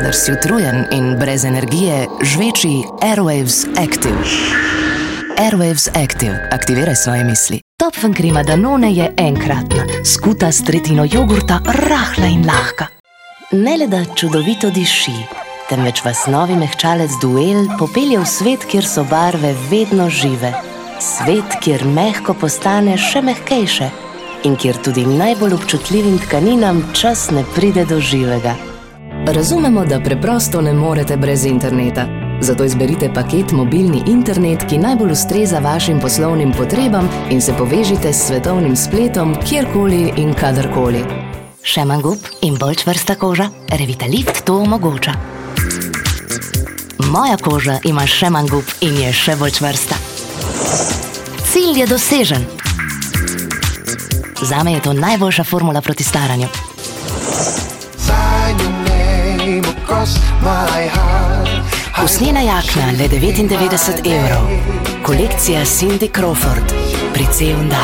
kadar si utrujen in brez energije, žveči Airwaves Active. Airwaves Active. Aktiviraj svoje misli. Topfen krema Danone je enkratna, skuta s tretjino jogurta, rahla in lahka. Ne le da čudovito diši, temveč vas novi mehčalec Duel popelje v svet, kjer so barve vedno žive. Svet, kjer mehko postane še mehkejše in kjer tudi najbolj občutljivim tkaninam čas ne pride do živega. Razumemo, da preprosto ne morete brez interneta. Zato izberite paket mobilni internet, ki najbolj ustreza vašim poslovnim potrebam in se povežite s svetovnim spletom kjerkoli in kadarkoli. Še manj gub in bolj čvrsta koža? Revitalift to omogoča. Moja koža ima še manj gub in je še bolj čvrsta. Cilj je dosežen. Zame je to najboljša formula proti staranju. Usnjena jakna le 99 €. Kolekcija Cindy Crawford. Precej onda.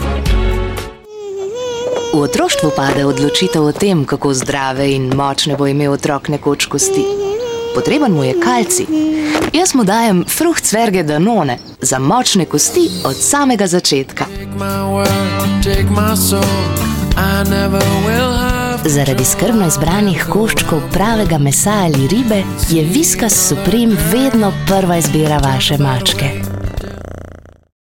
V otroštvu pade odločitev o tem, kako zdrave in močne bo imel otrok nekoč kosti. Potreben mu je kalcij. Jaz mu dajem fruhtcverge Danone za močne kosti od samega začetka. Zaradi skrbno izbranih koščkov pravega mesa ali ribe je Whiskas Supreme vedno prva izbira vaše mačke.